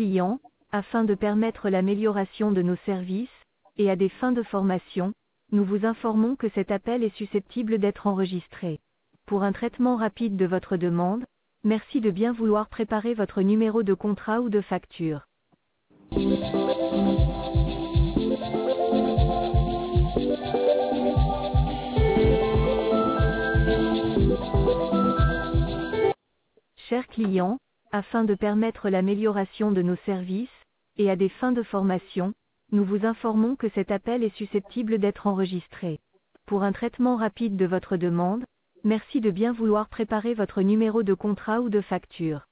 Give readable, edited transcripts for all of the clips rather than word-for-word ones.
client, afin de permettre l'amélioration de nos services, et à des fins de formation, nous vous informons que cet appel est susceptible d'être enregistré. Pour un traitement rapide de votre demande, merci de bien vouloir préparer votre numéro de contrat ou de facture. Chers clients, afin de permettre l'amélioration de nos services, et à des fins de formation, nous vous informons que cet appel est susceptible d'être enregistré. Pour un traitement rapide de votre demande, merci de bien vouloir préparer votre numéro de contrat ou de facture.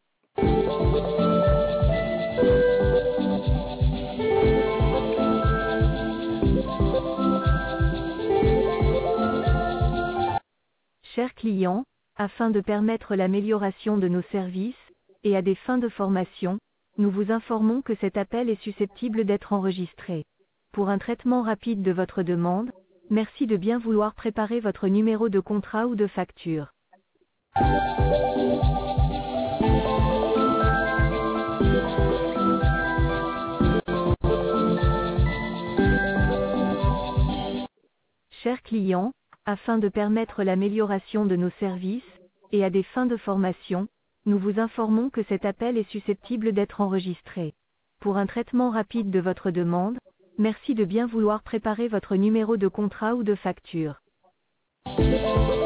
Chers clients, afin de permettre l'amélioration de nos services, et à des fins de formation, nous vous informons que cet appel est susceptible d'être enregistré. Pour un traitement rapide de votre demande, merci de bien vouloir préparer votre numéro de contrat ou de facture. Chers clients, afin de permettre l'amélioration de nos services, et à des fins de formation, nous vous informons que cet appel est susceptible d'être enregistré. Pour un traitement rapide de votre demande, merci de bien vouloir préparer votre numéro de contrat ou de facture.